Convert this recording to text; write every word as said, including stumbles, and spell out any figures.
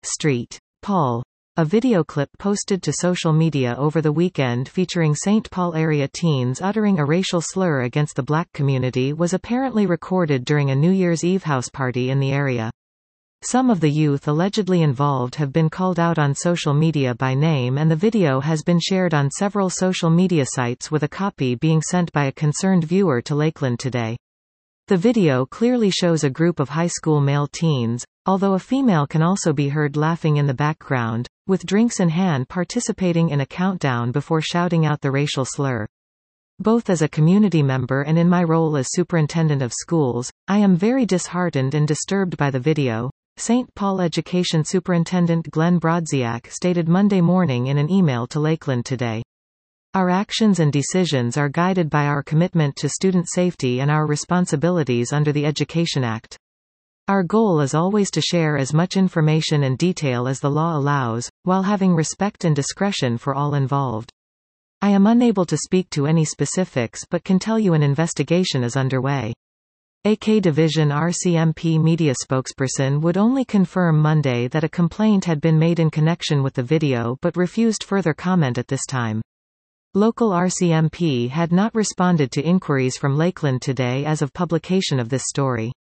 Street. Paul. A video clip posted to social media over the weekend featuring Saint Paul area teens uttering a racial slur against the black community was apparently recorded during a New Year's Eve house party in the area. Some of the youth allegedly involved have been called out on social media by name, and the video has been shared on several social media sites, with a copy being sent by a concerned viewer to Lakeland Today. The video clearly shows a group of high school male teens, although a female can also be heard laughing in the background, with drinks in hand participating in a countdown before shouting out the racial slur. Both as a community member and in my role as superintendent of schools, I am very disheartened and disturbed by the video, Saint Paul Education Superintendent Glenn Brodziak stated Monday morning in an email to Lakeland Today. Our actions and decisions are guided by our commitment to student safety and our responsibilities under the Education Act. Our goal is always to share as much information and detail as the law allows, while having respect and discretion for all involved. I am unable to speak to any specifics but can tell you an investigation is underway. A K Division R C M P media spokesperson would only confirm Monday that a complaint had been made in connection with the video but refused further comment at this time. Local R C M P had not responded to inquiries from Lakeland Today as of publication of this story.